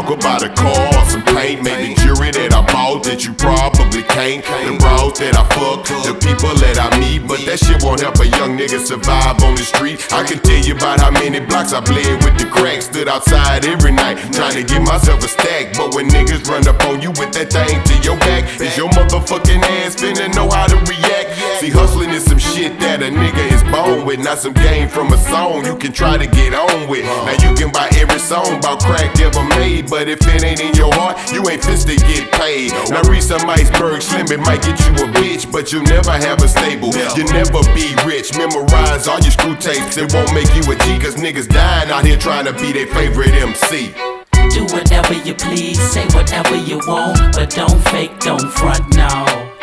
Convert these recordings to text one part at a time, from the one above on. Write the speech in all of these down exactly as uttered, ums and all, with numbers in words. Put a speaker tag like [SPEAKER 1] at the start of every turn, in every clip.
[SPEAKER 1] talk about a car or some paint, maybe jewelry that I bought that you probably can't. The bros that I fuck, the people that I meet, but that shit won't help a young nigga survive on the street. I can tell you about how many blocks I bled with the crack. Stood outside every night trying to give myself a stack, but when niggas run up on you with that thing to your back, is your motherfucking ass finna know how to react? See, hustling is some shit that a nigga is born with, not some game from a song you can try to get on with. Now you can buy every song about crack ever made, but if it ain't in your heart, you ain't fist to get paid. Now read some iceberg slim, it might get you a bitch, but you'll never have a stable, you'll never be rich. Memorize all your screw tapes, it won't make you a G, cause niggas dying out here trying to be their favorite M C.
[SPEAKER 2] Do whatever you please, say whatever you want, but don't fake, don't front, no.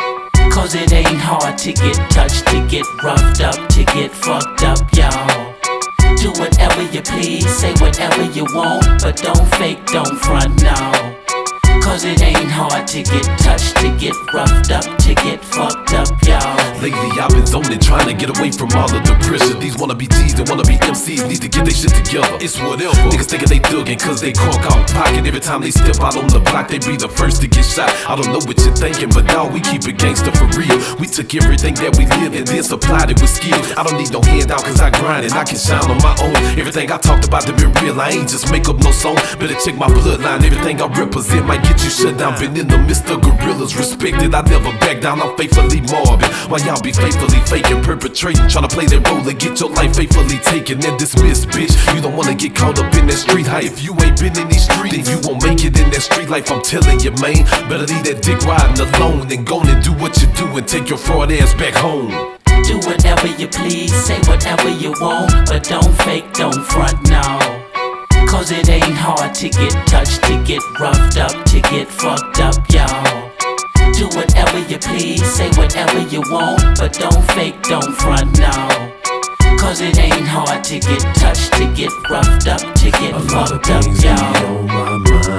[SPEAKER 2] Cause it ain't hard to get touched, to get roughed up, to get fucked up, y'all. Do whatever you please, say whatever you want, but don't fake, don't front, no. Cause it ain't hard to get touched, to get roughed up, to get fucked up, y'all.
[SPEAKER 3] Lately I've been zoning, trying to get away from all of the pressure. These wannabe G's and wannabe M Cs need to get their shit together. It's whatever. Niggas thinking they thuggin' cause they cork out pocket. Every time they step out on the block, they be the first to get shot. I don't know what you're thinking, but dawg, we keep it gangster for real. We took everything that we live and then supplied it with skill. I don't need no handout cause I grind and I can shine on my own. Everything I talked about to be real, I ain't just make up no song. Better check my bloodline, everything I represent might get you shut down. Been in the midst of gorillas, respected, I never back down. I'm faithfully morbid, while y'all be faithfully faking, perpetrating, trying to play that role and get your life faithfully taken and dismissed, bitch. You don't wanna get caught up in that street hype. If you ain't been in these streets, then you won't make it in that street life. I'm telling you, man, better leave that dick riding alone and go and do what you do and take your fraud ass back home.
[SPEAKER 2] Do whatever you please, say whatever you want, but don't fake, don't front, no. Cause it ain't hard to get touched, to get roughed up, to get fucked up, y'all. Do whatever you please, say whatever you want, but don't fake, don't front, no. Cause it ain't hard to get touched, to get roughed up, to get
[SPEAKER 3] a
[SPEAKER 2] fucked
[SPEAKER 3] lot of things
[SPEAKER 2] up,
[SPEAKER 3] be
[SPEAKER 2] y'all.
[SPEAKER 3] on my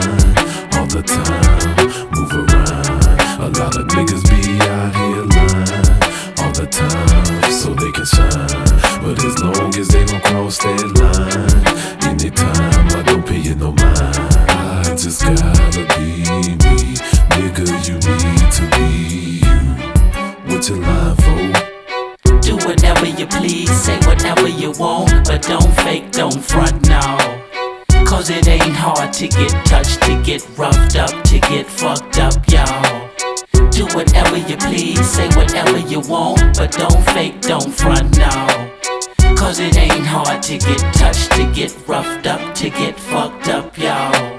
[SPEAKER 3] mind all the time, move around. A lot of niggas be out here lying all the time so they can shine, but as long as they don't cross that line, anytime I don't pay you no mind. I just gotta be me, nigga, you need to be you. What you lying for?
[SPEAKER 2] Do whatever you please, say whatever you want, but don't fake, don't front, no. Cause it ain't hard to get touched, to get roughed up, to get fucked up, y'all. Do whatever you please, say whatever you want, but don't fake, don't front, no. Cause it ain't hard to get touched, to get roughed up, to get fucked up, y'all.